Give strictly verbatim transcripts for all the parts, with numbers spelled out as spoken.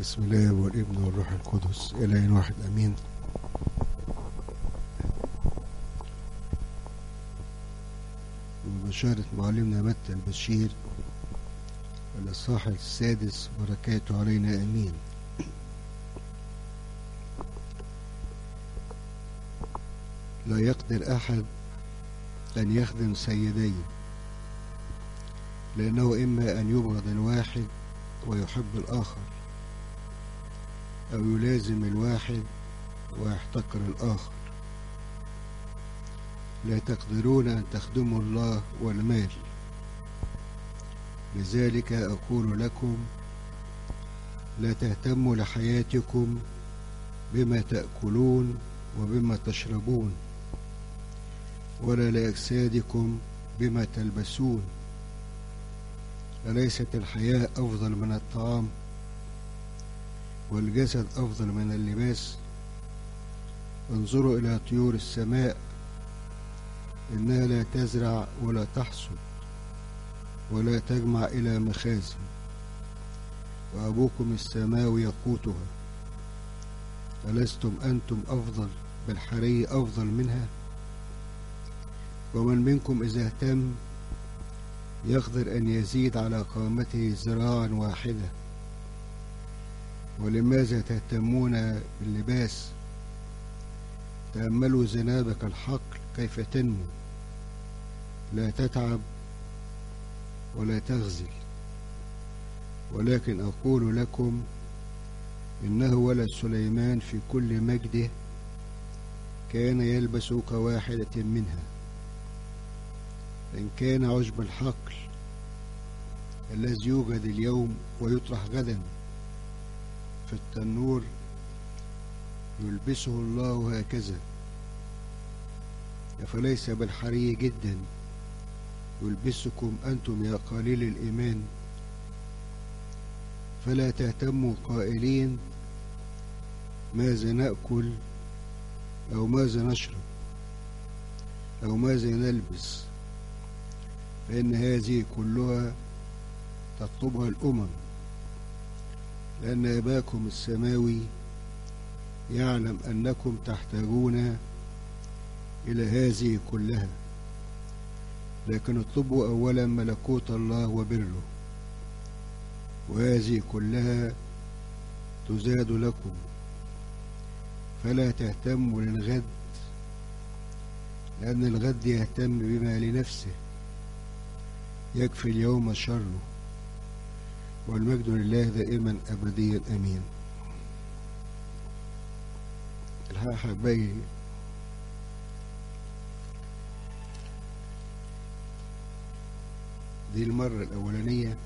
بسم الله والابن والروح القدس إله واحد أمين. من بشارة معلمنا متى البشير الإصحاح السادس، بركاته علينا أمين. لا يقدر أحد أن يخدم سيدين، لأنه إما أن يبغض الواحد ويحب الآخر، أو يلازم الواحد ويحتقر الآخر. لا تقدرون أن تخدموا الله والمال. لذلك أقول لكم: لا تهتموا لحياتكم بما تأكلون وبما تشربون، ولا لأجسادكم بما تلبسون. أليست الحياة أفضل من الطعام، والجسد أفضل من اللباس؟ انظروا إلى طيور السماء، إنها لا تزرع ولا تحصد ولا تجمع إلى مخازن، وأبوكم السماوي يقوتها. ألستم أنتم أفضل بالحري أفضل منها؟ ومن منكم إذا اهتم يقدر أن يزيد على قامته ذراعا واحدة. ولماذا تهتمون باللباس؟ تأملوا ذنابك الحقل كيف تنمو، لا تتعب ولا تغزل. ولكن أقول لكم إنه ولد سليمان في كل مجده كان يلبس كواحدة منها. إن كان عشب الحقل الذي يوجد اليوم ويطرح غدا في التنور يلبسه الله هكذا، فليس بالحري جدا يلبسكم أنتم يا قليل الإيمان. فلا تهتموا قائلين: ماذا نأكل، أو ماذا نشرب، أو ماذا نلبس، فإن هذه كلها تطلبها الأمم، لأن أباكم السماوي يعلم أنكم تحتاجون إلى هذه كلها. لكن اطلبوا أولا ملكوت الله وبره، وهذه كلها تزاد لكم. فلا تهتموا للغد، لأن الغد يهتم بما لنفسه، يكفي اليوم شره. والمجد لله دائما أبديا أمين. الحقيقة حبايبي، دي المرة الأولانية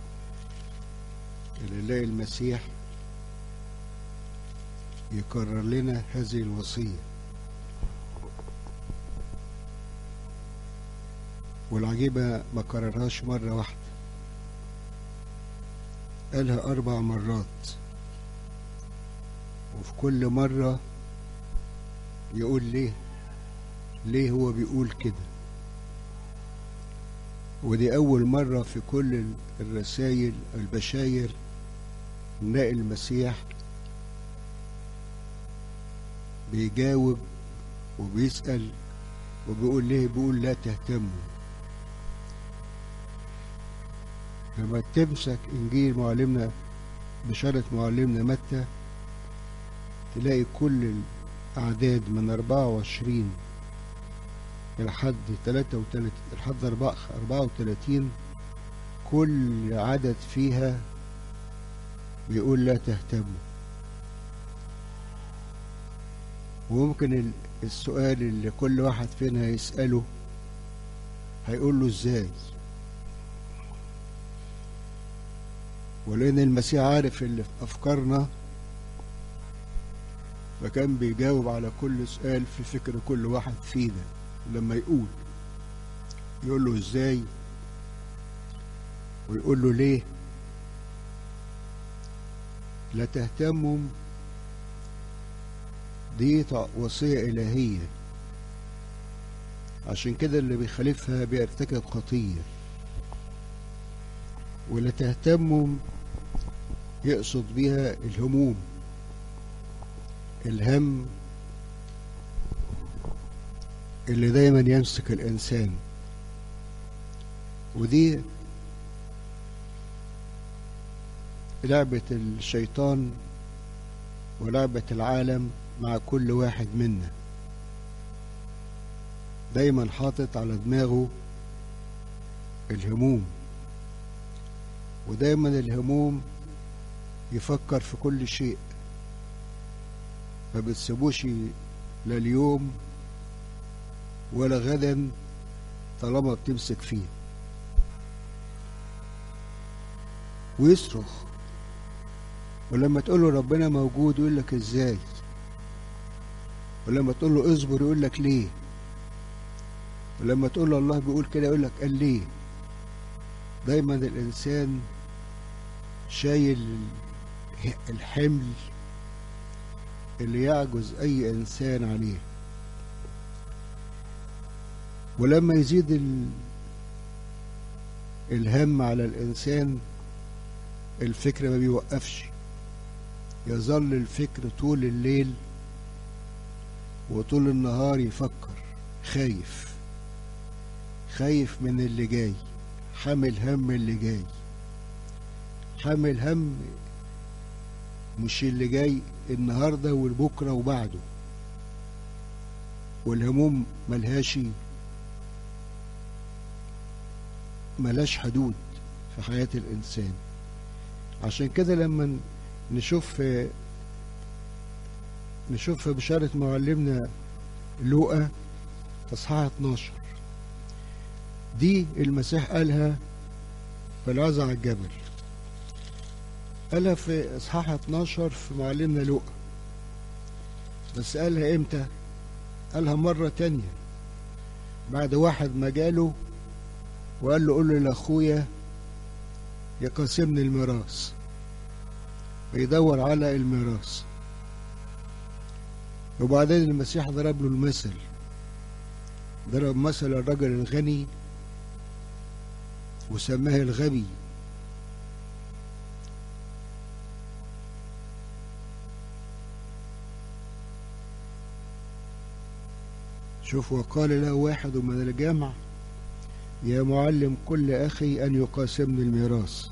اللي نلاقي المسيح يكرر لنا هذه الوصية. والعجيبة ما كررهاش مرة واحدة، قالها أربع مرات، وفي كل مرة يقول ليه ليه هو بيقول كده. ودي أول مرة في كل الرسائل البشاير نلاقي المسيح بيجاوب وبيسأل وبيقول ليه. بيقول لا تهتموا. لما تمسك إنجيل معلمنا بشارة معلمنا متى تلاقي كل الأعداد من أربعة وعشرين لحد ثلاثة وثلاثين لحد أربعة وثلاثين كل عدد فيها بيقول لا تهتموا. وممكن السؤال اللي كل واحد فينا يسأله هيقول له ازاي؟ ولأن المسيح عارف اللي في أفكارنا، فكان بيجاوب على كل سؤال في فكر كل واحد فينا. لما يقول يقول له ازاي، ويقول له ليه. لا تهتموا دي وصية إلهية، عشان كده اللي بيخالفها بيرتكب خطية. ولا تهتموا يقصد بها الهموم، الهم اللي دايما يمسك الإنسان. ودي لعبة الشيطان ولعبة العالم مع كل واحد منا، دايما حاطط على دماغه الهموم، ودايما الهموم يفكر في كل شيء، ما بتسيبوش لا اليوم ولا غدا طالما بتمسك فيه. ويصرخ، ولما تقول له ربنا موجود يقول لك ازاي، ولما تقول له اصبر يقول لك ليه، ولما تقول له الله بيقول كده يقول لك قال ليه. دايما الانسان شايل الحمل اللي يعجز اي انسان عليه. ولما يزيد ال... الهم على الانسان، الفكر ما بيوقفش، يظل الفكر طول الليل وطول النهار يفكر، خايف خايف من اللي جاي، حامل هم اللي جاي، حامل هم مش اللي جاي النهارده والبكره وبعده. والهموم ملهاش ملهاش حدود في حياة الإنسان. عشان كده لما نشوف نشوف في بشارة معلمنا لوقا اصحاح اتناشر، دي المسيح قالها في العظة على الجبل، قالها في اصحاح اتناشر في معلمنا لوقا، بس قالها امتى؟ قالها مرة تانية بعد واحد ما جاله وقال له قول له لاخويا يقاسمني الميراث، ويدور على الميراث. وبعدين المسيح ضرب له المثل، ضرب مثل الرجل الغني وسماه الغبي. شوف، وقال له واحد من الجمع يا معلم كل أخي أن يقاسمني الميراث.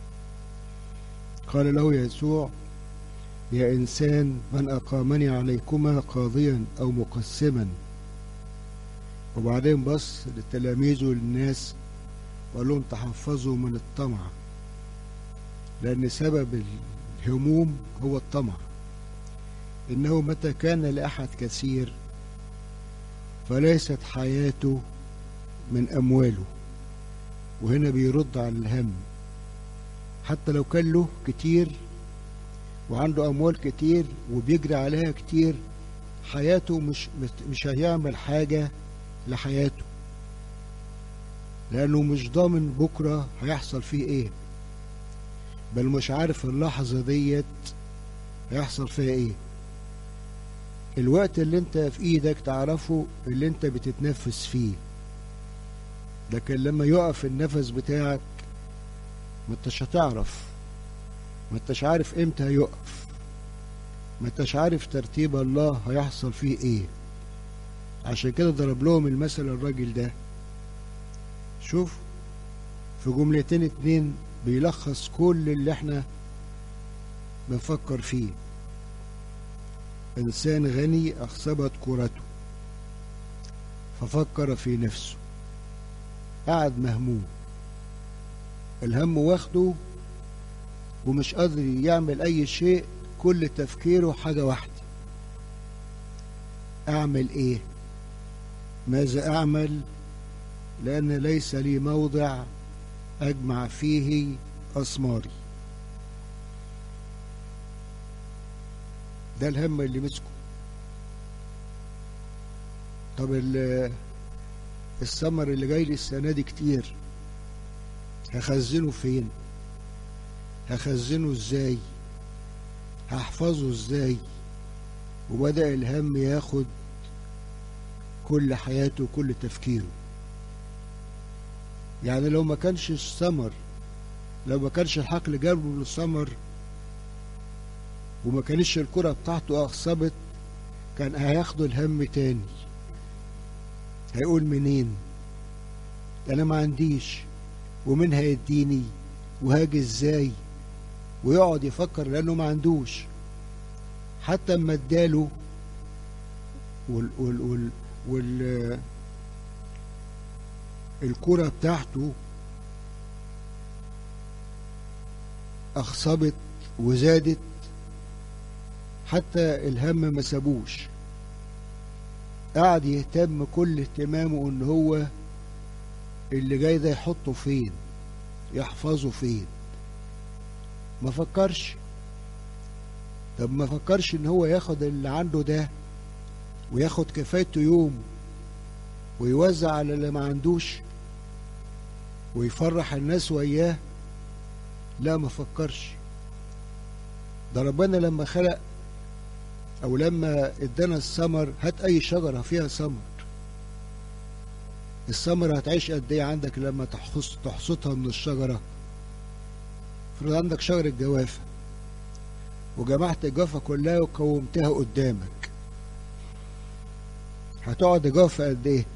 قال له يسوع يا إنسان من أقامني عليكما قاضيا أو مقسما. وبعدين بص للتلاميذ والناس وقال لهم تحفظوا من الطمع، لأن سبب الهموم هو الطمع. إنه متى كان لأحد كثير فليست حياته من أمواله. وهنا بيرد على الهم، حتى لو كان له كتير وعنده أموال كتير وبيجري عليها كتير، حياته مش مش هيعمل حاجة لحياته، لأنه مش ضامن بكرة هيحصل فيه إيه، بل مش عارف اللحظة ديت هيحصل فيها إيه. الوقت اللي انت في ايدك تعرفه اللي انت بتتنفس فيه، لكن لما يقف النفس بتاعك ما انتش هتعرف، ما انتش عارف امتى هيقف، ما انتش عارف ترتيب الله هيحصل فيه ايه. عشان كده ضرب لهم المثل الراجل ده. شوف في جملتين اتنين بيلخص كل اللي احنا بنفكر فيه. إنسان غني أخصبت كرته ففكر في نفسه، قعد مهموم، الهم واخده ومش قادر يعمل أي شيء، كل تفكيره حاجة واحدة، أعمل إيه؟ ماذا أعمل؟ لأن ليس لي موضع أجمع فيه أثماري. ده الهم اللي مسكه. طب الثمر اللي جاي لي السنة دي كتير، هخزنه فين؟ هخزنه ازاي؟ هحفظه ازاي؟ وبدأ الهم ياخد كل حياته وكل تفكيره. يعني لو ما كانش الثمر، لو ما كانش الحقل جاب له الثمر وما كانش الكرة بتاعته أخصبت، كان هياخده الهم تاني. هيقول منين؟ أنا ما عنديش، ومين هيديني، وهاجي ازاي؟ ويقعد يفكر لأنه ما عندوش. حتى اما اداله وال وال وال, وال الكرة بتاعته أخصبت وزادت، حتى الهم ما سابوش، قعد يهتم كل اهتمامه ان هو اللي جاي ده يحطه فين، يحفظه فين. ما فكرش. طب ما فكرش ان هو ياخد اللي عنده ده وياخد كفايته يوم ويوزع على اللي ما عندوش ويفرح الناس وياه؟ لا، ما فكرش. ده ربنا لما خلق او لما ادانا الثمر، هات اي شجره فيها ثمر، الثمره هتعيش قد ايه عندك لما تحص تحصدها من الشجره؟ افرض عندك شجره جوافه وجمعت الجوافه كلها وقومتها قدامك، هتقعد جوافه قد ايه؟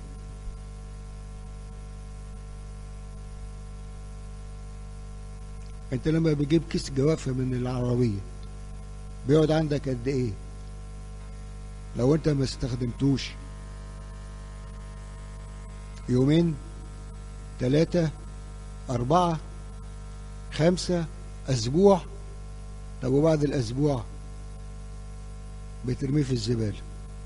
انت لما بتجيب كيس جوافه من العربيه بيقعد عندك قد ايه لو انت ما استخدمتوش؟ يومين، ثلاثة، أربعة، خمسة، أسبوع. طب وبعد الأسبوع بترميه في الزبالة.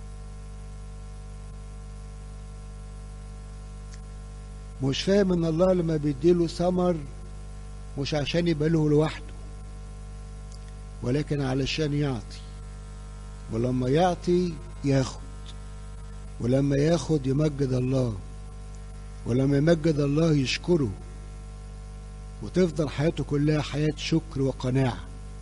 مش فاهم ان الله لما بيديله ثمر مش عشان يبقى له لوحده، ولكن علشان يعطي، ولما يعطي ياخد، ولما ياخد يمجد الله، ولما يمجد الله يشكره، وتفضل حياته كلها حياة شكر وقناعة.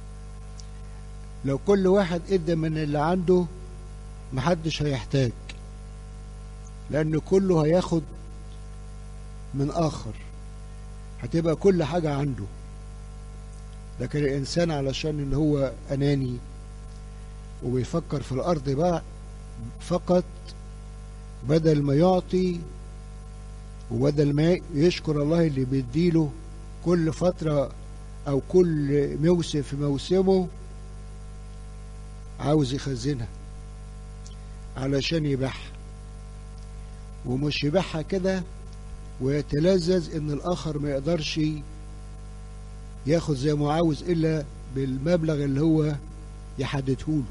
لو كل واحد ادى من اللي عنده محدش هيحتاج، لأن كله هياخد من آخر، هتبقى كل حاجة عنده. لكن الإنسان علشان إن هو أناني وبيفكر في الأرض بقى فقط، بدل ما يعطي وبدل ما يشكر الله اللي بيديله كل فترة أو كل موسم في موسمه، عاوز يخزنها علشان يبيعها. ومش يبيعها كده ويتلذذ إن الآخر ما يقدرش ياخد زي ما عاوز إلا بالمبلغ اللي هو يحددهوله.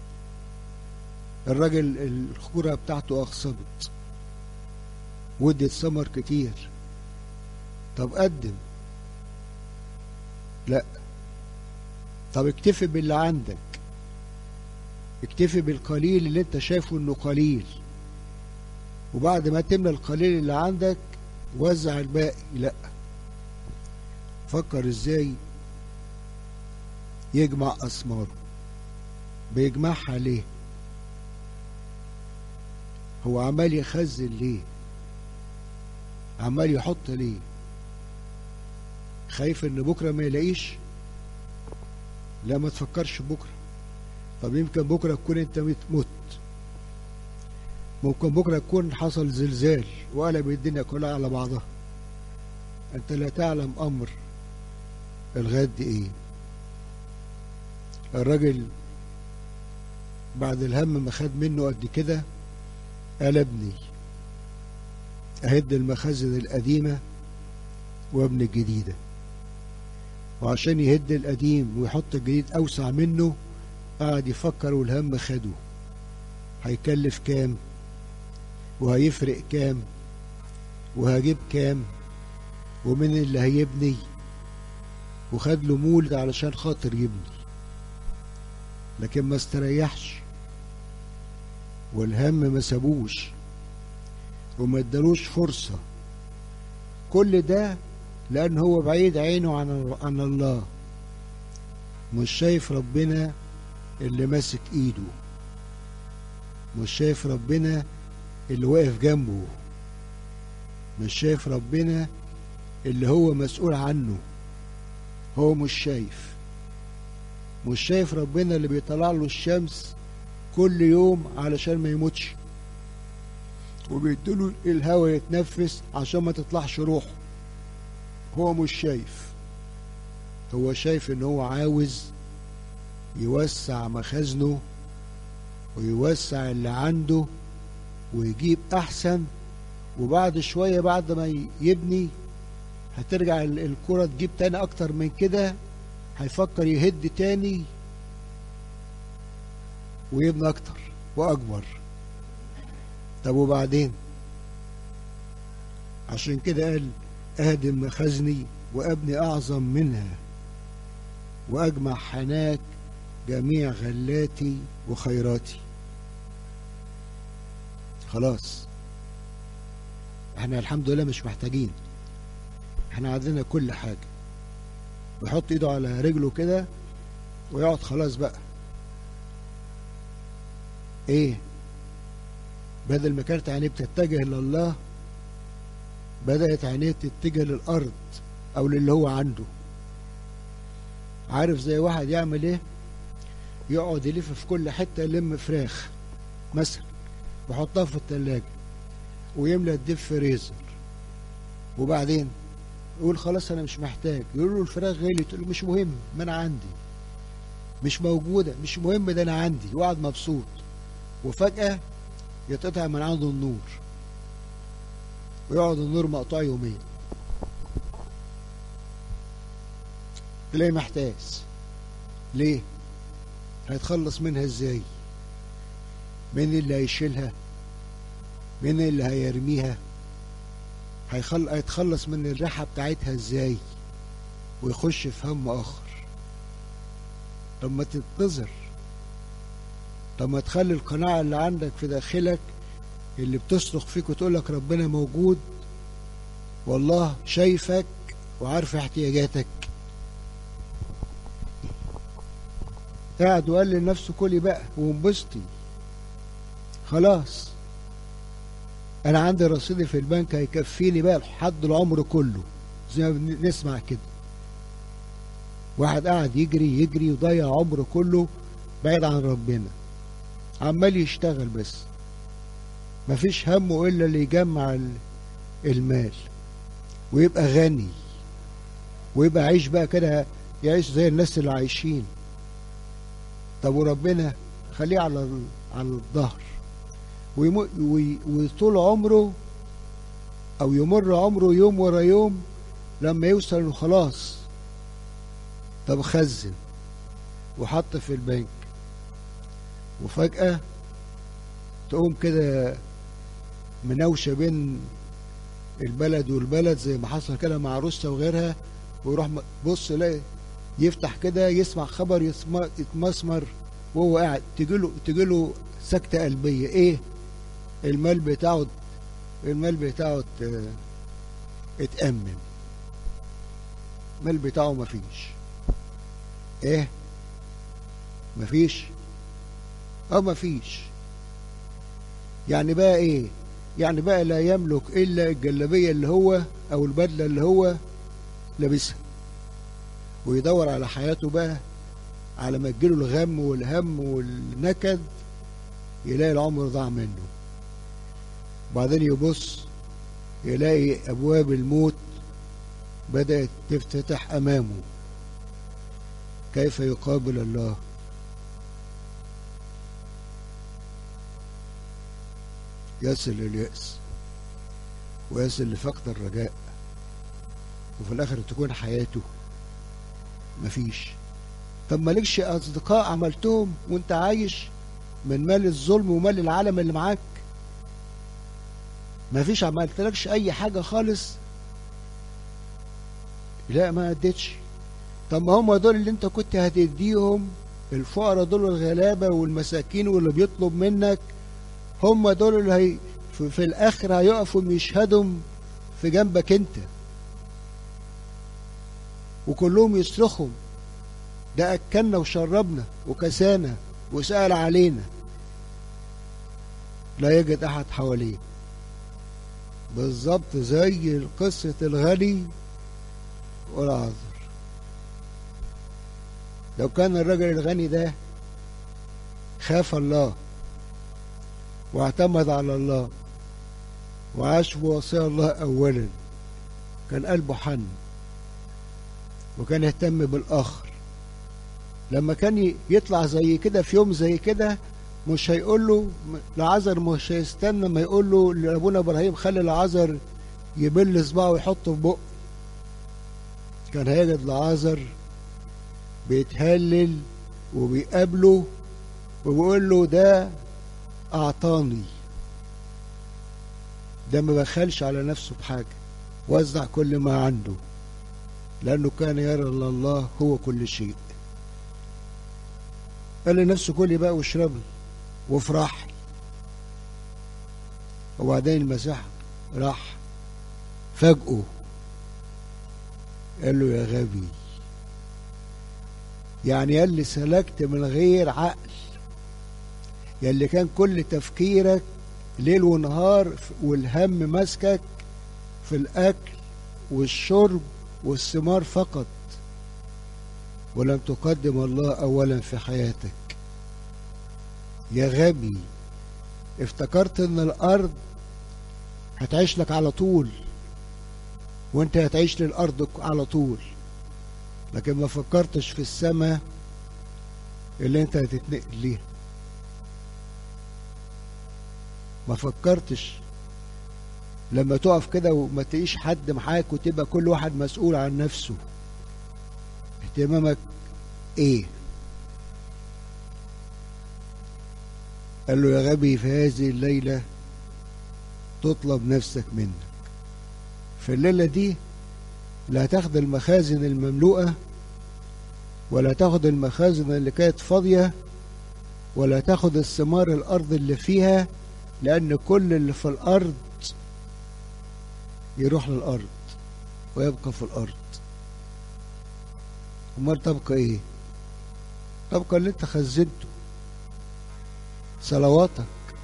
الراجل الخورة بتاعته أخصبت ودت ثمر كتير، طب قدم؟ لا. طب اكتفي باللي عندك، اكتفي بالقليل اللي انت شايفه انه قليل، وبعد ما تملى القليل اللي عندك وزع الباقي. لا، فكر ازاي يجمع أثماره. بيجمعها ليه؟ هو عمال يخزن ليه؟ عمال يحط ليه؟ خايف ان بكره ما يلاقيش؟ لا، ما تفكرش بكره. طب يمكن بكره تكون انت مت، ممكن بكره يكون حصل زلزال وقلب الدنيا كلها على بعضها. انت لا تعلم امر الغد ايه. الراجل بعد الهم ما خد منه قد كده قال ابني اهد المخازن القديمه وابن الجديده. وعشان يهد القديم ويحط الجديد اوسع منه قعد يفكر، والهم خده. هيكلف كام؟ وهيفرق كام؟ وهجيب كام؟ ومن اللي هيبني؟ وخد له مولد علشان خاطر يبني، لكن ما استريحش والهم ما سابوش وما ادالوش فرصة. كل ده لأن هو بعيد عينه عن عن الله، مش شايف ربنا اللي ماسك ايده، مش شايف ربنا اللي واقف جنبه، مش شايف ربنا اللي هو مسؤول عنه. هو مش شايف. مش شايف ربنا اللي بيطلع له الشمس كل يوم علشان ما يموتش، وبيديله الهواء يتنفس عشان ما تطلعش روحه. هو مش شايف، هو شايف ان هو عاوز يوسع مخازنه ويوسع اللي عنده ويجيب احسن، وبعد شوية بعد ما يبني هترجع الكرة تجيب تاني اكتر من كده، هيفكر يهد تاني ويبني اكتر واكبر. طب وبعدين؟ عشان كده قال اهدم مخازني وابني اعظم منها واجمع هناك جميع غلاتي وخيراتي. خلاص احنا الحمد لله مش محتاجين، احنا عندنا كل حاجة. ويحط ايده على رجله كده ويقعد خلاص بقى. ايه؟ بدل ما كانت عينيه بتتجه لله، بدأت عينيه تتجه للأرض أو للي هو عنده. عارف زي واحد يعمل ايه؟ يقعد يلف في كل حتة، يلم فراخ مثلا ويحطها في التلاجة ويملى الديب فريزر، وبعدين يقول خلاص أنا مش محتاج. يقول له الفراخ غليت، يقول له مش مهم، ما أنا عندي. مش موجودة، مش مهم، ده أنا عندي. وقعد مبسوط، وفجأة يتقطع من عنده النور ويقعد النور مقطوع يومين، تلاقيه محتاس. ليه؟ هيتخلص منها ازاي؟ مين اللي هيشيلها؟ مين اللي هيرميها؟ هيخل... هيتخلص من الريحة بتاعتها ازاي؟ ويخش في هم اخر. طب ما تتنظر، طب ما تخلي القناعة اللي عندك في داخلك اللي بتصرخ فيك وتقول لك ربنا موجود والله شايفك وعارف احتياجاتك. قاعد وقال لنفسه كلي بقى وانبسطي، خلاص انا عندي رصيدي في البنك هيكفيني بقى لحد العمر كله. زي ما بنسمع كده، واحد قاعد يجري يجري وضيع عمره كله بعيد عن ربنا، عمال يشتغل بس مفيش همه الا اللي يجمع المال ويبقى غني ويبقى عايش بقى كده، يعيش زي الناس اللي عايشين. طب وربنا خليه على على الظهر وطول عمره او يمر عمره يوم ورا يوم لما يوصل انه خلاص. طب خزن وحط في البنك، وفجأة تقوم كده مناوشة بين البلد والبلد زي ما حصل كده مع روسيا وغيرها، ويروح بص يلاقي يفتح كده يسمع خبر يتمسمر وهو قاعد، تجيله تجيله سكتة قلبية. ايه؟ المال بتاعه المال بتاعه اتأمن، المال بتاعه مفيش. ايه؟ مفيش؟ اه مفيش. يعني بقى ايه؟ يعني بقى لا يملك الا الجلابية اللي هو او البدلة اللي هو لابسها، ويدور على حياته بقى على ما تجيله الغم والهم والنكد يلاقي العمر ضاع منه. بعدين يبص يلاقي ابواب الموت بدأت تفتتح امامه. كيف يقابل الله؟ يصل لليأس ويصل لفقد الرجاء، وفي الاخر تكون حياته مفيش. طب مالكش اصدقاء عملتهم وانت عايش من مال الظلم ومال العالم اللي معاك؟ مفيش، عملتلكش اي حاجة خالص؟ لا ما اديتش. طب ما هم دول اللي انت كنت هتديهم، الفقراء دول الغلابة والمساكين واللي بيطلب منك، هم دول اللي هي في, في الاخر هيقفوا يشهدوا في جنبك انت، وكلهم يصرخوا ده اكلنا وشربنا وكسانا وسأل علينا. لا يجد احد حواليه. بالظبط زي قصة الغني والعذر. لو كان الرجل الغني ده خاف الله واعتمد على الله وعاش بوصايا الله أولا، كان قلبه حن وكان يهتم بالآخر. لما كان يطلع زي كده في يوم زي كده مش هيقول له لعازر، مش هيستنى ما يقول له لأبونا إبراهيم خلي لعازر يبل صباعه ويحطه في بقه. كان هيجد لعازر بيتهلل وبيقابله وبيقول له ده أعطاني، ده ما بخلش على نفسه بحاجة، وزع كل ما عنده، لأنه كان يرى أن الله هو كل شيء. قال لنفسه كلي بقى واشربي وافرحي. وبعدين المسيح راح فاجئه قال له يا غبي، يعني يا اللي سلكت من غير عقل، يا اللي كان كل تفكيرك ليل ونهار والهم ماسكك في الأكل والشرب والثمار فقط، ولم تقدم الله أولا في حياتك. يا غبي، افتكرت ان الأرض هتعيش لك على طول وانت هتعيش للأرض على طول، لكن ما فكرتش في السماء اللي انت هتتنقل ليها. ما فكرتش لما تقف كده وما تلاقيش حد معاك وتبقى كل واحد مسؤول عن نفسه، اهتمامك ايه؟ قال له يا غبي، في هذه الليلة تطلب نفسك منك. في الليلة دي لا تاخد المخازن المملوءة، ولا تاخد المخازن اللي كانت فاضية، ولا تاخد الثمار الأرض اللي فيها، لأن كل اللي في الأرض يروح للأرض ويبقى في الأرض. أمال تبقى إيه؟ تبقى اللي أنت خزنته، صلواتك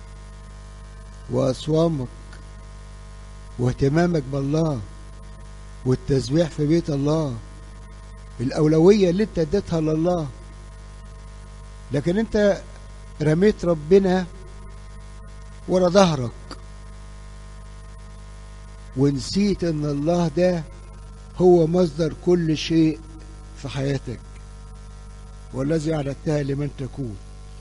وأصوامك واهتمامك بالله والتسبيح في بيت الله، الأولوية اللي أنت اديتها لله. لكن أنت رميت ربنا ورا ظهرك ونسيت ان الله ده هو مصدر كل شيء في حياتك، والذي أعددتها لمن تكون.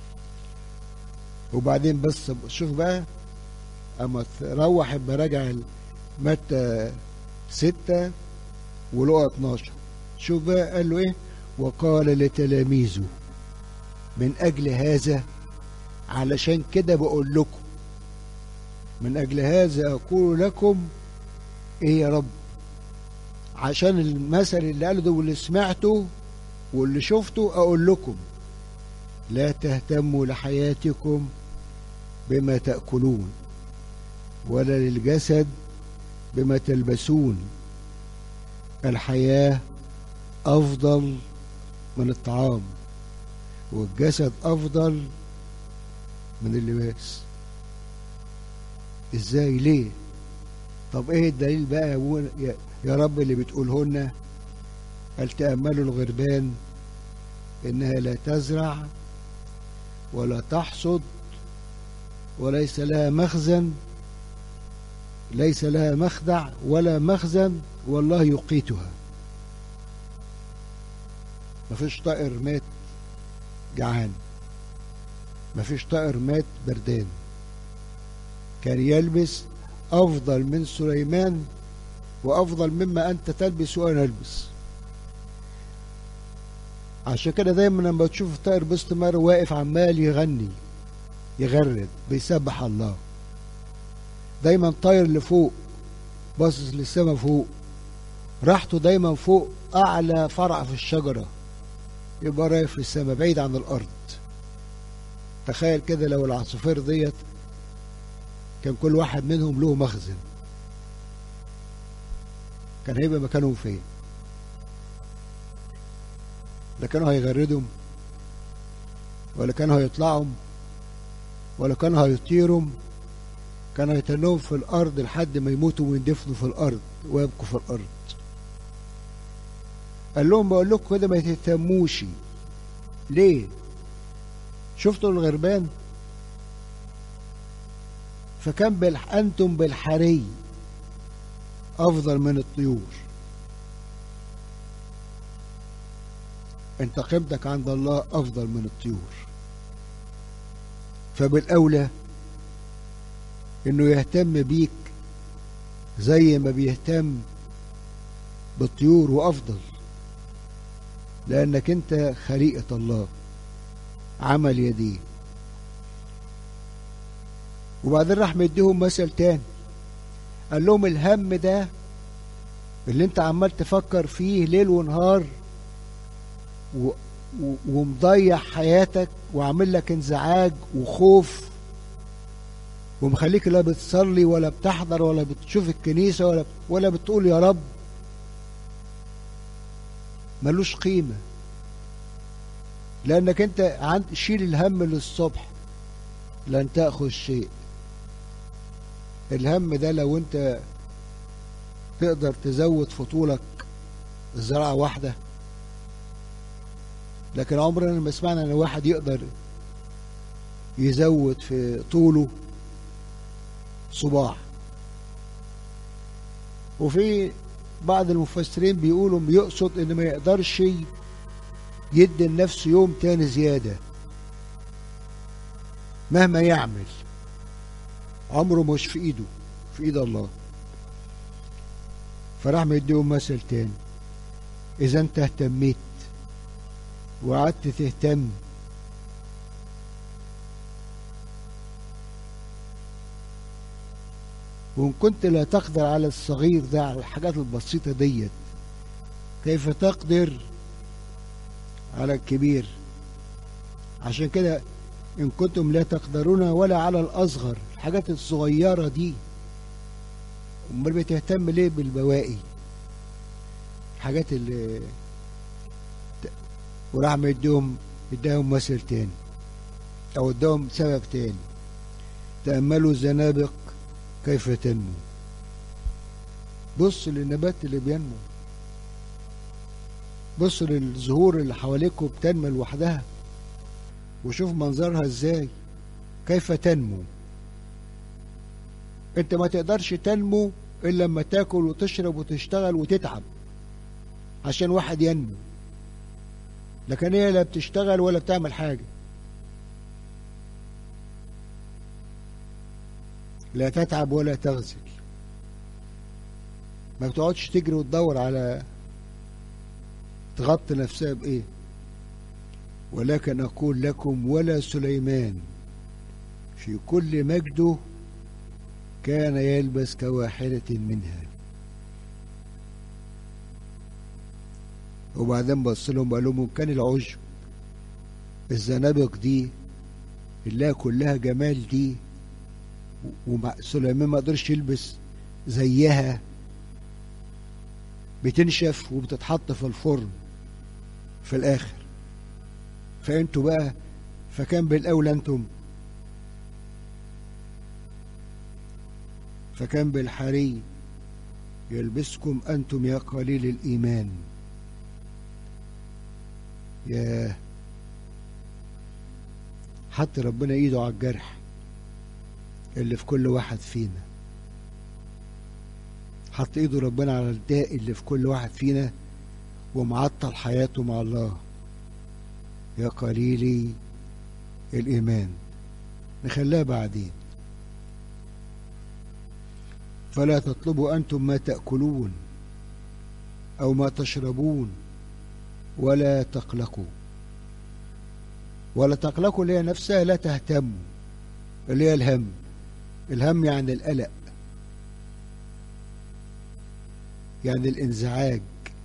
وبعدين بس شوف بقى اما تروح براجع متى ستة ولقى اتناشر، شوف بقى قال له ايه؟ وقال لتلاميذه من اجل هذا، علشان كده بقول لكم، من اجل هذا اقول لكم ايه يا رب؟ عشان المثل اللي قاله ده واللي سمعته واللي شفته اقول لكم، لا تهتموا لحياتكم بما تأكلون، ولا للجسد بما تلبسون، الحياة أفضل من الطعام والجسد أفضل من اللباس. إزاي؟ ليه؟ طب إيه الدليل بقى يا رب اللي بتقوله لنا؟ هل تأملوا الغربان إنها لا تزرع ولا تحصد وليس لها مخزن، ليس لها مخدع ولا مخزن، والله يقيتها. مفيش طائر مات جعان، مفيش طائر مات بردان، كان يلبس أفضل من سليمان وأفضل مما أنت تلبس وأنا ألبس. عشان كده دايما لما تشوف الطائر باستمرار واقف عمال يغني يغرد بيسبح الله، دايما طاير لفوق باصص للسما فوق، راحته دايما فوق أعلى فرع في الشجرة، يبقى رايح في السما بعيد عن الأرض. تخيل كده لو العصافير ديت كان كل واحد منهم له مخزن، كان هيبقى مكانهم فين؟ لا كانوا هيغردهم، ولا كانوا هيطلعهم، ولا كانوا هيطيرهم، كانوا يتنوهم في الأرض لحد ما يموتوا ويندفنوا في الأرض ويبقوا في الأرض. قال لهم بقول لكم كده ما تهتموش ليه؟ شفتوا الغربان؟ فكان بالح... أنتم بالحري أفضل من الطيور. أنت قيمتك عند الله أفضل من الطيور، فبالأولى إنه يهتم بيك زي ما بيهتم بالطيور وأفضل، لأنك أنت خليقة الله، عمل يديه. وبعدين راح مديهم مثل تاني، قال لهم الهم ده اللي انت عمال تفكر فيه ليل ونهار و... و... ومضيع حياتك وعامل لك انزعاج وخوف ومخليك لا بتصلي ولا بتحضر ولا بتشوف الكنيسة ولا ولا بتقول يا رب، ملوش قيمة، لأنك أنت عند شيل الهم للصبح لن تأخذ شيء. الهم ده لو أنت تقدر تزود في طولك زراعة واحدة، لكن عمرنا ما سمعنا ان واحد يقدر يزود في طوله صباع. وفي بعض المفسرين بيقولوا بيقصد ان ما يقدرش يدي لنفسه يوم تاني زيادة مهما يعمل، عمره مش في ايده، في ايد الله. فراح مديهم مثل تاني، اذا انت اهتميت وقعدت تهتم وان كنت لا تقدر على الصغير ده، على الحاجات البسيطة ديت، كيف تقدر على الكبير؟ عشان كده ان كنتم لا تقدرون ولا على الاصغر، الحاجات الصغيرة دي، امال بتهتم ليه بالبواقي؟ الحاجات اللي وراح مديهم اداهم مثل تاني او اداهم سبب تاني، تأملوا الزنابق كيف تنمو. بص للنبات اللي بينمو، بص للزهور اللي حواليكوا بتنمو لوحدها وشوف منظرها ازاي، كيف تنمو. انت ما تقدرش تنمو الا لما تاكل وتشرب وتشتغل وتتعب عشان واحد ينمو، لكن هي لا بتشتغل ولا بتعمل حاجة، لا تتعب ولا تغزل، ما بتقعدش تجري وتدور على تغطي نفسها بإيه. ولكن أقول لكم ولا سليمان في كل مجده كان يلبس كواحدة منها. وبعدين بص لهم قال لهم كان العجب الزنابق دي اللي كلها جمال دي وسليمان ما قدرش يلبس زيها، بتنشف وبتتحط في الفرن في الاخر. فانتوا بقى فكان بالاولى انتم، فكان بالحري يلبسكم انتم يا قليل الايمان. يا حط ربنا ايده على الجرح اللي في كل واحد فينا، حط ايده ربنا على الداء اللي في كل واحد فينا ومعطل حياته مع الله. يا قليلي الايمان، نخليها بعدين. فلا تطلبوا انتم ما تاكلون او ما تشربون ولا تقلقوا. ولا تقلقوا اللي هي نفسها لا تهتموا، اللي هي الهم. الهم يعني القلق، يعني الانزعاج،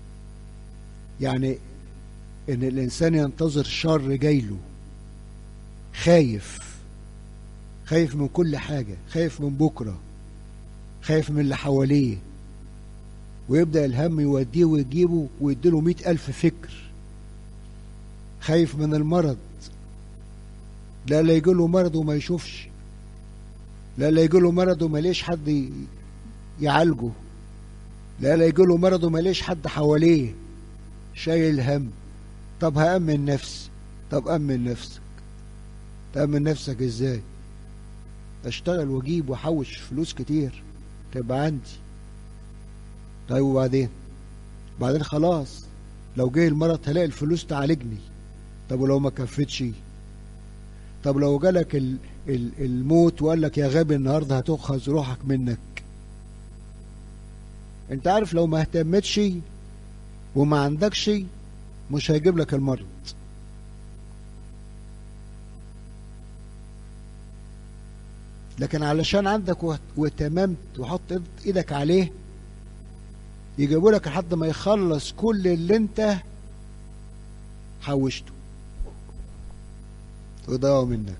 يعني ان الانسان ينتظر شر جايله، خايف خايف من كل حاجة، خايف من بكرة، خايف من اللي حواليه، ويبدأ الهم يوديه ويجيبه ويديله مئة ألف فكر. خايف من المرض، لا لا يجيله مرض وما يشوفش، لا لا يجيله مرض وما ليش حد يعالجه، لا لا يجيله مرض وما ليش حد حواليه، شايل هم. طب هأمن نفسي، طب أمن نفسك. تأمن نفسك ازاي؟ اشتغل واجيب واحوش فلوس كتير تبقى عندي. طيب وبعدين؟ بعدين خلاص لو جه المرض هلاقي الفلوس تعالجني. طب ولو ما كفتش؟ طب لو جالك ال ال الموت وقال لك يا غبي النهارده هتؤخذ روحك منك. انت عارف لو ما اهتمتش وما عندكش مش هيجيب لك المرض. لكن علشان عندك واهتممت وحط ايدك عليه يجيبوا لك لحد ما يخلص كل اللي انت حوشته ويضيعوا منك.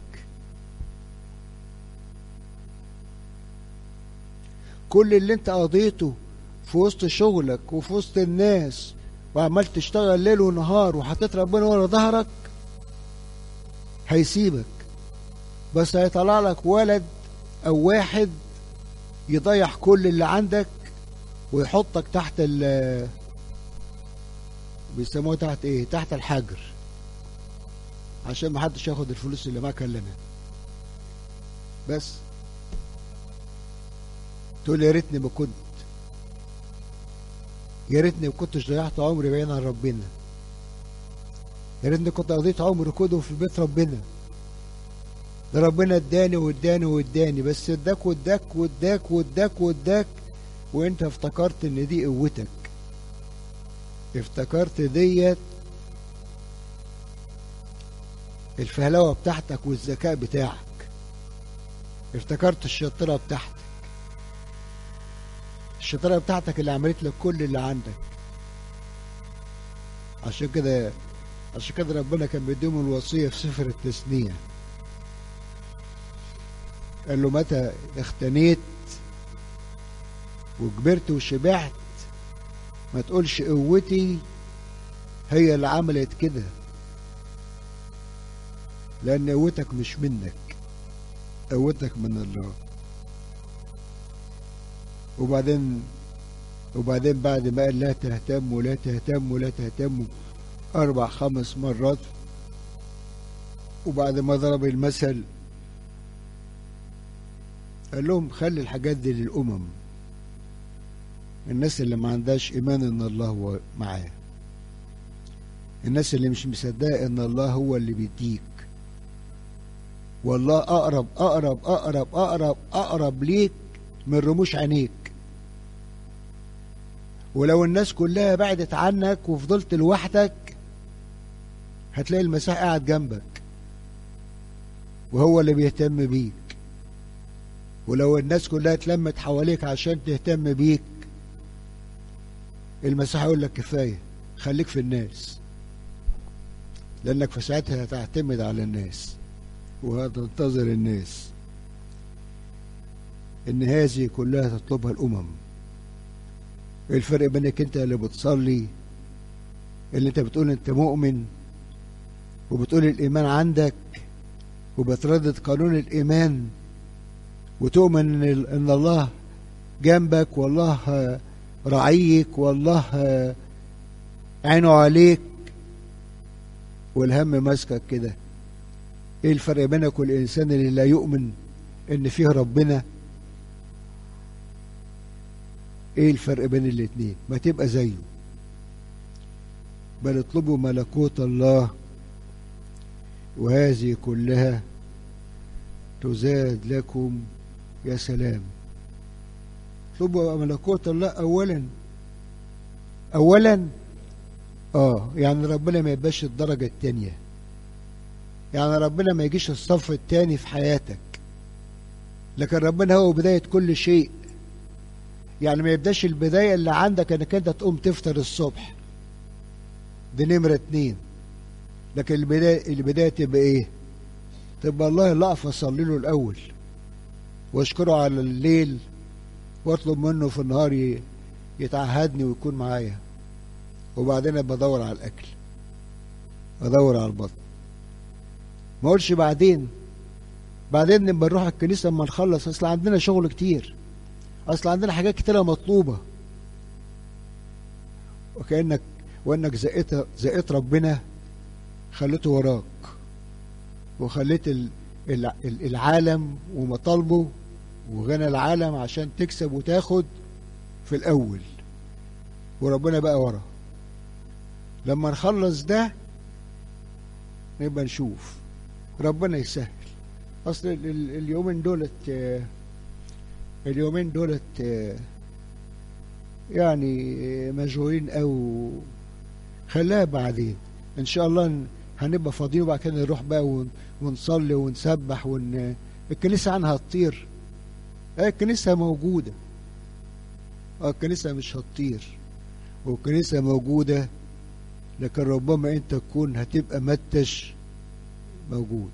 كل اللي انت قضيته في وسط شغلك وفي وسط الناس وعمال تشتغل ليل ونهار وحطيت ربنا ورا ظهرك هيسيبك، بس هيطلع لك ولد او واحد يضيع كل اللي عندك ويحطك تحت ال بيسموه تحت ايه، تحت الحجر، عشان ما حدش ياخد الفلوس اللي معاك الا انا. بس تقول يا ريتني ما كنت، يا ريتني ما كنتش ضيعت عمري بعيد عن ربنا، يا ريتني كنت قضيت عمري كله في بيت ربنا. ده ربنا اداني واداني واداني، بس اداك واداك واداك واداك واداك وانت افتكرت ان دي قوتك، افتكرت ديت الفهلوه بتاعتك والذكاء بتاعك، افتكرت الشطاره بتاعتك، الشطاره بتاعتك اللي عملت لك كل اللي عندك. عشان كده عشان كده ربنا كان بيديهم الوصيه في سفر التثنيه، قال له متى اختنيت وكبرت وشبعت ما تقولش قوتي هي اللي عملت كده، لأن قوتك مش منك، قوتك من الله. وبعدين وبعدين بعد ما قال لا تهتموا لا تهتموا لا تهتموا أربع خمس مرات، وبعد ما ضرب المثل قال لهم خلي الحاجات دي للأمم، الناس اللي ما عندهاش إيمان إن الله هو معاه، الناس اللي مش مصدقة إن الله هو اللي بيديك، والله أقرب أقرب أقرب أقرب أقرب ليك من رموش عينيك. ولو الناس كلها بعدت عنك وفضلت لوحدك هتلاقي المسيح قاعد جنبك وهو اللي بيهتم بيك. ولو الناس كلها اتلمت حواليك عشان تهتم بيك المسيح يقول لك كفاية، خليك في الناس، لأنك في ساعتها هتعتمد على الناس وهتنتظر الناس. إن هذه كلها تطلبها الأمم. الفرق بينك أنت اللي بتصلي، اللي أنت بتقول أنت مؤمن وبتقول الإيمان عندك وبتردد قانون الإيمان وتؤمن إن الله جنبك والله رعيك والله عينه عليك والهم ماسكك كده. ايه الفرق بينك والانسان اللي لا يؤمن ان فيه ربنا؟ ايه الفرق بين الاتنين؟ ما تبقى زيه. بل اطلبوا ملكوت الله وهذه كلها تزاد لكم. يا سلام، اطلبوا ملكوت الله اولا اولا اه يعني ربنا ما يبقاش الدرجة التانية، يعني ربنا ما يجيش الصف التاني في حياتك، لكن ربنا هو بداية كل شيء. يعني ما يبداش البداية اللي عندك انك انت تقوم تفطر الصبح، دي نمرة اتنين، لكن البداية البداية تبقى ايه؟ تبقى الله اللي اقف اصلي له الاول واشكره على الليل واطلب منه في النهار يتعهدني ويكون معايا، وبعدين بدور على الاكل، بدور على البطن. ما اقولش بعدين بعدين نبقى نروح الكنيسه اما نخلص، اصل عندنا شغل كتير، اصل عندنا حاجات كتيره مطلوبه. وكانك وانك زقيت زقيت ربنا خليته وراك. وخليت العالم ومطالبه وغنى العالم عشان تكسب وتاخد في الأول، وربنا بقى ورا. لما نخلص ده نبقى نشوف ربنا يسهل. أصل اليومين دولت اليومين دولت يعني مشغولين أو خلاها بعدين إن شاء الله هنبقى فاضيين، وبعد كده نروح بقى ونصلي ونسبح ون... الكنيسة عنها هتطير؟ اه الكنيسة موجودة، اه الكنيسة مش هتطير، والكنيسة موجودة، لكن ربما انت تكون هتبقى متش موجود.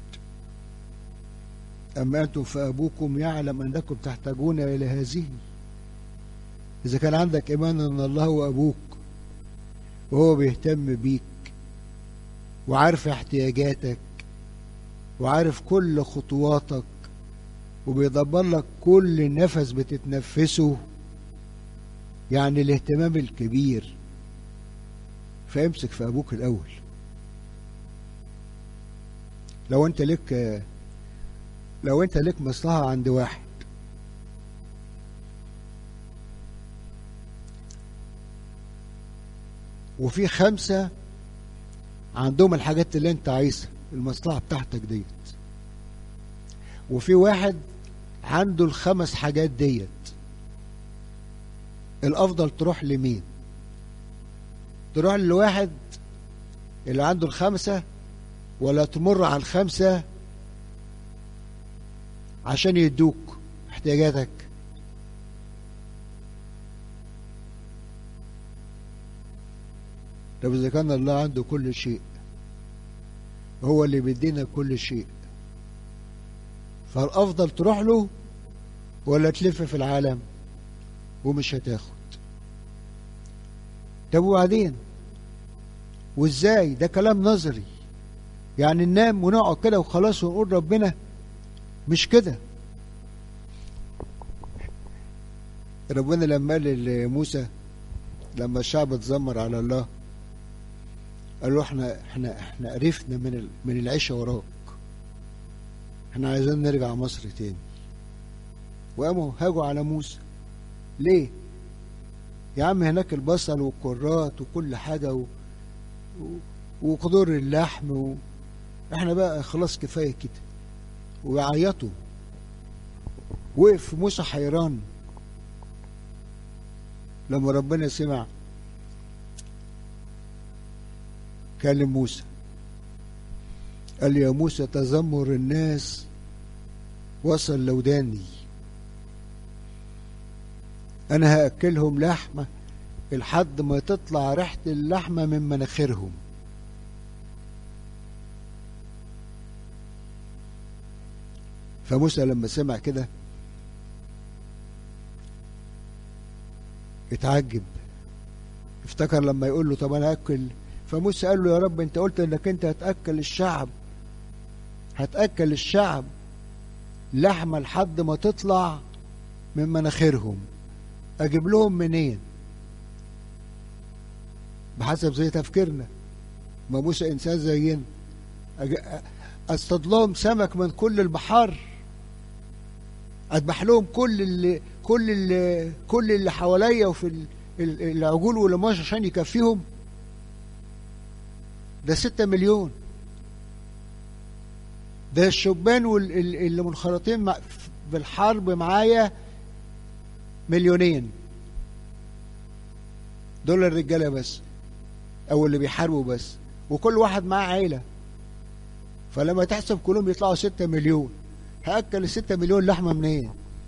أما أنتم فأبوكم يعلم أنكم تحتاجون إلى هذه. إذا كان عندك إيمان أن الله هو أبوك وهو بيهتم بيك وعارف احتياجاتك وعارف كل خطواتك وبيدبر لك كل نفس بتتنفسه، يعني الاهتمام الكبير، فامسك في أبوك الأول. لو أنت لك لو أنت لك مصلحة عند واحد وفي خمسة عندهم الحاجات اللي انت عايزها، المصلحة بتاعتك ديت، وفي واحد عنده الخمس حاجات ديت، الافضل تروح لمين؟ تروح لواحد اللي عنده الخمسة، ولا تمر على الخمسة عشان يدوك احتياجاتك؟ طب إذا كان الله عنده كل شيء، هو اللي بيدينا كل شيء، فالأفضل تروح له ولا تلف في العالم ومش هتاخد؟ طب وبعدين؟ وازاي؟ ده كلام نظري، يعني ننام ونقعد كده وخلاص ونقول ربنا؟ مش كده. ربنا لما قال لموسى لما الشعب اتذمر على الله، قال له احنا احنا احنا قرفنا من من العيشه وراك، احنا عايزين نرجع مصر تاني. وقاموا هاجوا على موسى. ليه؟ يا عم هناك البصل والكرات وكل حاجه و... و... وقدور اللحم و... احنا بقى خلاص كفايه كده. ويعيطوا. وقف موسى حيران لما ربنا سمع كلم موسى، قال يا موسى تذمر الناس وصل لوداني، انا هاكلهم لحمه لحد ما تطلع ريحه اللحمه من مناخيرهم. فموسى لما سمع كده اتعجب، افتكر لما يقول له طب انا هاكل. فموسى قال له يا رب انت قلت انك انت هتاكل الشعب هتاكل الشعب لحمه لحد ما تطلع من مناخيرهم، اجيب لهم منين؟ بحسب زي تفكيرنا، ما موسى انسان زينا، اصطاد لهم سمك من كل البحار، اذبح لهم كل اللي كل اللي كل اللي حواليا وفي العجول والماش عشان يكفيهم؟ ده ستة مليون، ده الشبان واللي منخرطين بالحرب معايا مليونين، دول الرجاله بس او اللي بيحاربوا بس، وكل واحد معاه عيله، فلما تحسب كلهم يطلعوا ستة مليون، هاكل الستة مليون لحمه منين؟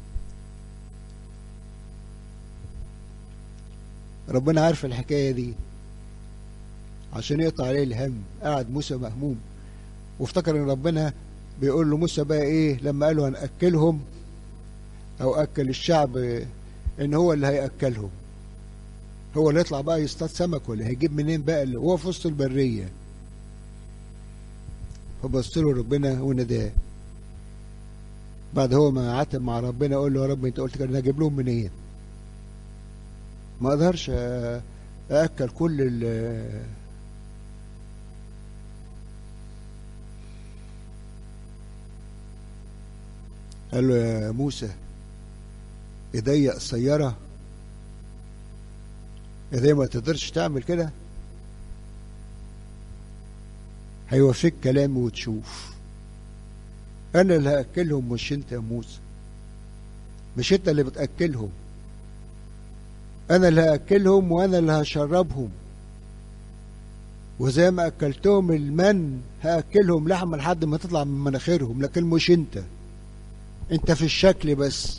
ربنا عارف الحكايه دي عشان يقطع عليه الهم. قعد موسى مهموم وافتكر ان ربنا بيقول له موسى بقى ايه لما قالوا هنأكلهم او اكل الشعب، ان هو اللي هيأكلهم، هو اللي يطلع بقى يصطاد سمك ولا هيجيب منين بقى اللي هو في وسط البريه. فبص له ربنا وناداه بعد هو ما عاتب مع ربنا، قول له يا رب انت قلت كده هجيب لهم منين؟ ما اقدرش اكل كل ال قال له يا موسى ايديا قصيره، ايديا ما تقدرش تعمل كده. هيوفيك كلامي وتشوف. انا اللي هاكلهم مش انت يا موسى، مش انت اللي بتاكلهم، انا اللي هاكلهم وانا اللي هشربهم، وزي ما اكلتهم المن هاكلهم لحمه لحد ما تطلع من مناخيرهم، لكن مش انت، انت في الشكل بس.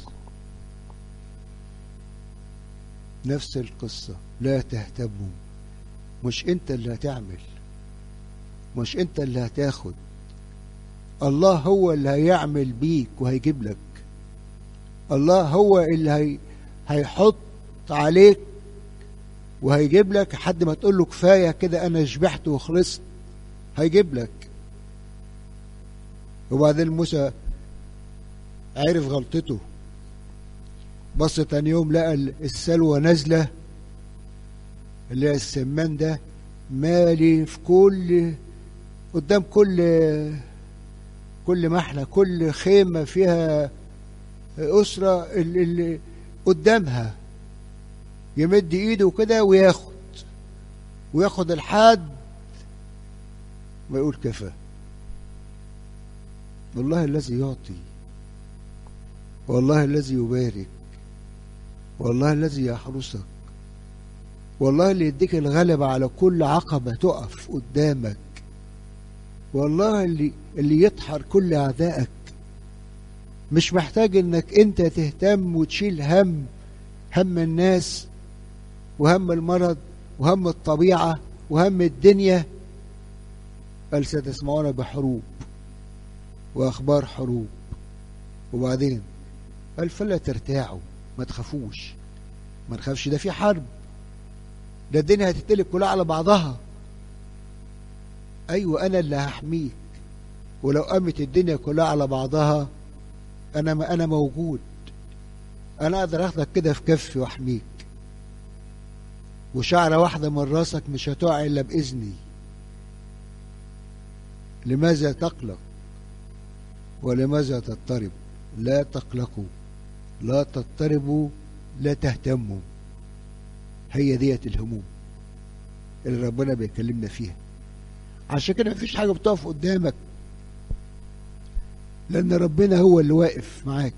نفس القصه، لا تهتموا، مش انت اللي هتعمل، مش انت اللي هتاخد، الله هو اللي هيعمل بيك وهيجيب لك. الله هو اللي هي هيحط عليك وهيجيب لك لحد ما تقول له كفايه كده انا شبعت وخلصت، هيجيب لك. وبعدين موسى عرف غلطته، بص تاني يوم لقى السلوى نازله، اللي هي السمان ده مالي في كل قدام كل كل محنه، كل خيمه فيها اسره اللي, اللي قدامها يمد ايده كده وياخد وياخد الحد ما يقول كفى. والله الذي يعطي، والله الذي يبارك، والله الذي يحرسك، والله اللي يديك الغلبة على كل عقبة تقف قدامك، والله اللي اللي يطحر كل أعدائك. مش محتاج انك انت تهتم وتشيل هم هم الناس وهم المرض وهم الطبيعة وهم الدنيا. قال ستسمعون بحروب وأخبار حروب. وبعدين قال فلا ترتاعوا، ما تخافوش، ما نخافش، ده في حرب، ده الدنيا هتتقلب كلها على بعضها. أيوة أنا اللي هحميك، ولو قامت الدنيا كلها على بعضها أنا ما أنا موجود، أنا أقدر أخدك كده في كفي وأحميك، وشعرة واحدة من راسك مش هتقع إلا بإذني. لماذا تقلق ولماذا تضطرب؟ لا تقلقوا، لا تضطربوا، لا تهتموا. هي ديت الهموم اللي ربنا بيكلمنا فيها. عشان كده مفيش حاجة بتقف قدامك، لأن ربنا هو اللي واقف معاك.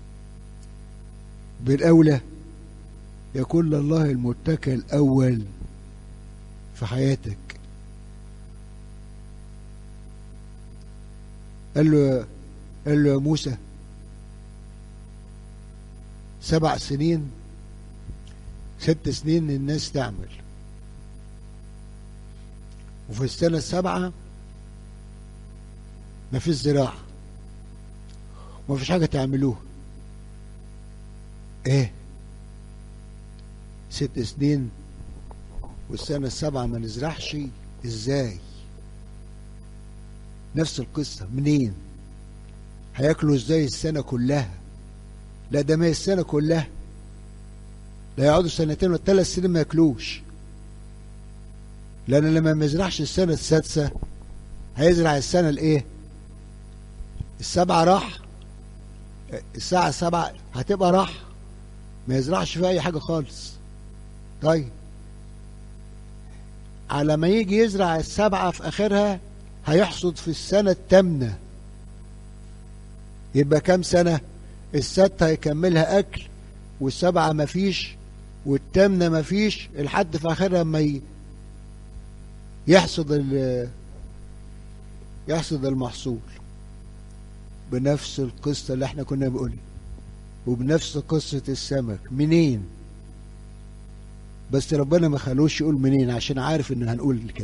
بالأولى يكون الله المتكل الأول في حياتك. قال له قال له يا موسى سبع سنين ست سنين الناس تعمل، وفي السنة السابعة مفيش زراعة ومفيش حاجة تعملوها. ايه ست سنين والسنة السابعة ما نزرعش؟ ازاي؟ نفس القصة. منين هياكلوا ازاي السنة كلها؟ لا ده ما هي السنة كلها، لا يقعدوا سنتين ولا ثلاث سنين ما ياكلوش، لأن لما ما يزرعش السنة السادسة هيزرع السنة الايه؟ السبعة راح، الساعة السبعة هتبقى راح، ما يزرعش فيها أي حاجة خالص. طيب على ما يجي يزرع السبعة في آخرها هيحصد في السنة الثامنة، يبقى كام سنة؟ الستة هيكملها أكل، والسبعة مفيش، والثامنة مفيش، لحد في آخرها ما يحصد يحصد المحصول. بنفس القصة اللي احنا كنا بنقولها، وبنفس قصة السمك. منين؟ بس ربنا ما خلوش يقول منين، عشان عارف ان هنقول كده.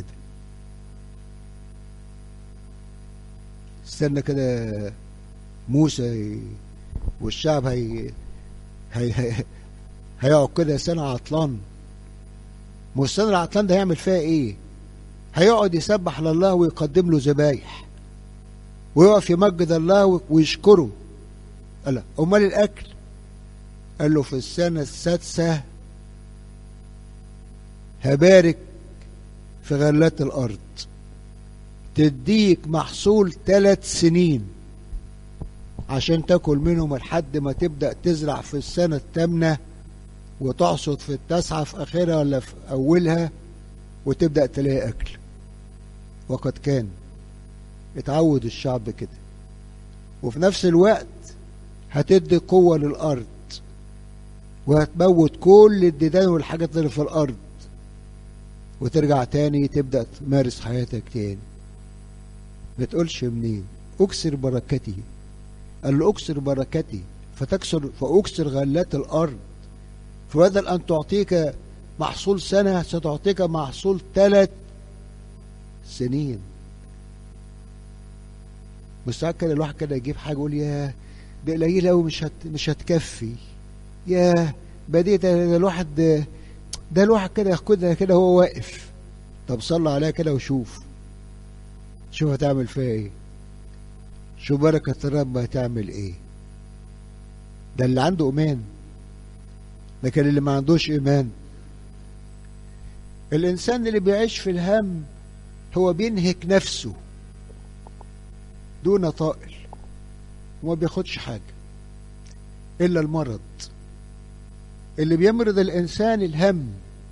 استنى كده موسى والشعب هي هي هي هيقعد كده سنة عطلان. ما السنة العطلان ده هيعمل فيها ايه؟ هيقعد يسبح لله ويقدم له ذبايح ويقف يمجد الله ويشكره. قال امال الاكل؟ قال له في السنة السادسة هبارك في غلات الارض، تديك محصول ثلاث سنين. عشان تاكل منهم لحد ما تبدأ تزرع في السنة الثامنة وتحصد في التاسعة في آخرها ولا في أولها وتبدأ تلاقي أكل. وقد كان اتعود الشعب كده. وفي نفس الوقت هتدي قوة للأرض وهتموت كل الديدان والحاجات اللي في الأرض وترجع تاني تبدأ تمارس حياتك تاني. ما تقولش منين. أكسر بركتي. قال له أكسر بركتي فتكسر فأكسر غلات الأرض، فبدل أن تعطيك محصول سنة ستعطيك محصول ثلاث سنين. مستعد كده الواحد كده يجيب حاجة يقول ياه ده قليل أوي، مش هت مش هتكفي. ياه بدي ده, ده الواحد ده, ده الواحد كده ياخدها كده هو واقف. طب صلى عليها كده وشوف شوف هتعمل فيها ايه. شوف بركة الرب هتعمل ايه. ده اللي عنده ايمان. لكن اللي ما عندوش ايمان، الانسان اللي بيعيش في الهم هو بينهك نفسه دون طائل وما بياخدش حاجة الا المرض. اللي بيمرض الانسان الهم،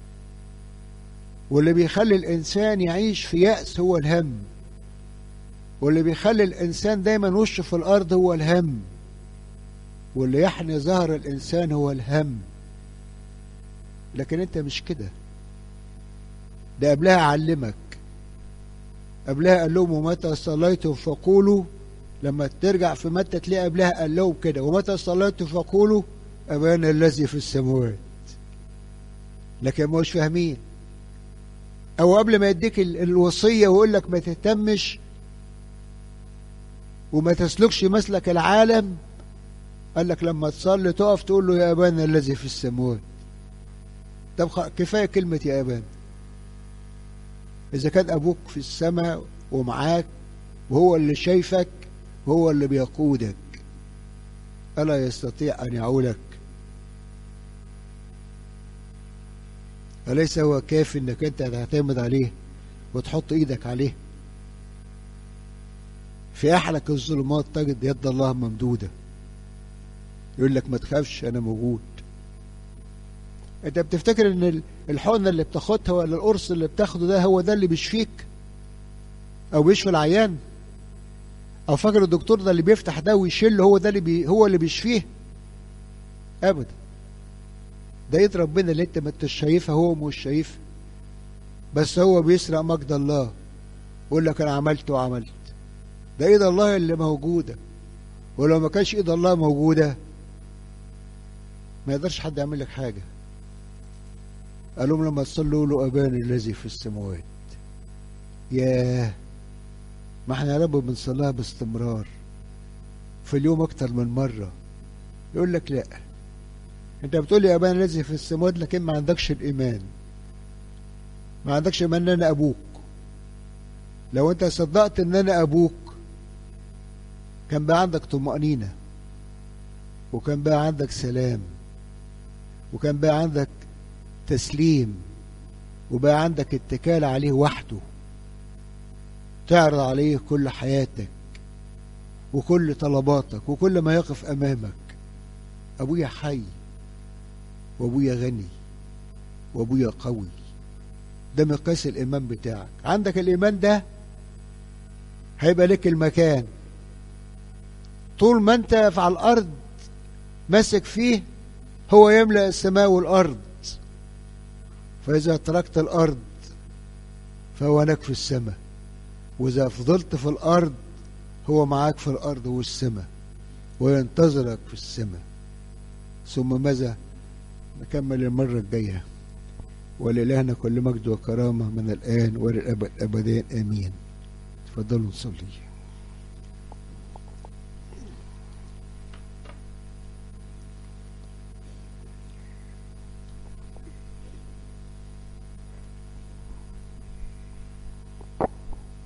واللي بيخلي الانسان يعيش في يأس هو الهم، واللي بيخلي الانسان دايما وشه في الارض هو الهم، واللي يحني ظهر الانسان هو الهم. لكن انت مش كده. ده قبلها علمك، قبلها قال لهم ومتى صليتم فقولوا، لما ترجع في متى تلاقي قبلها قال لهم كده ومتى صليتم فقولوا أبانا الذي في السماوات. لكن مش فاهمين. او قبل ما يديك الوصية ويقول لك ما تهتمش وما تسلكش مسلك العالم، قال لك لما تصلي تقف تقول له يا أبانا الذي في السماوات. طب كفاية كلمة يا أبانا. إذا كان أبوك في السماء ومعاك وهو اللي شايفك وهو اللي بيقودك، ألا يستطيع أن يعولك؟ أليس هو كافي أنك أنت تعتمد عليه وتحط إيدك عليه؟ في أحلك الظلمات تجد يد الله ممدودة، يقول لك ما تخافش أنا موجود. أنت بتفتكر أن الحقنة اللي بتاخدها ولا القرص اللي بتاخده ده هو ده اللي بيشفيك أو بيشفي العيان؟ أو فاكر الدكتور ده اللي بيفتح ده ويشيله هو ده اللي بي هو اللي بيشفيه؟ أبدا. ده ايد ربنا اللي انت ما انتش شايفها، هو مش شايفها، بس هو بيسرق مجد الله يقول لك انا عملت وعملت. ده ايد الله اللي موجوده، ولو ما كانش ايد الله موجوده ما يقدرش حد يعمل لك حاجه. قال لهم لما تصلوا له ابانا الذي في السماوات. ياه ما احنا يا رب بنصليها باستمرار في اليوم اكتر من مره. يقول لك لا، انت بتقول يا ابانا الذي في السماوات لكن ما عندكش الايمان، ما عندكش ايمان ان انا ابوك. لو انت صدقت ان انا ابوك كان بقى عندك طمأنينة، وكان بقى عندك سلام، وكان بقى عندك تسليم، وبقى عندك اتكال عليه وحده، تعرض عليه كل حياتك وكل طلباتك وكل ما يقف امامك. ابويا حي، وابويا غني، وابويا قوي. ده مقياس الايمان بتاعك. عندك الايمان ده هيبقى لك المكان. طول ما انت على الارض ماسك فيه هو يملأ السماء والارض. فاذا تركت الارض فهو هناك في السماء، واذا فضلت في الارض هو معاك في الارض والسماء وينتظرك في السماء. ثم ماذا؟ نكمل المرة الجاية. ولإلهنا كل مجد وكرامة من الآن وللأبد أبدين آمين. تفضلوا نصلي.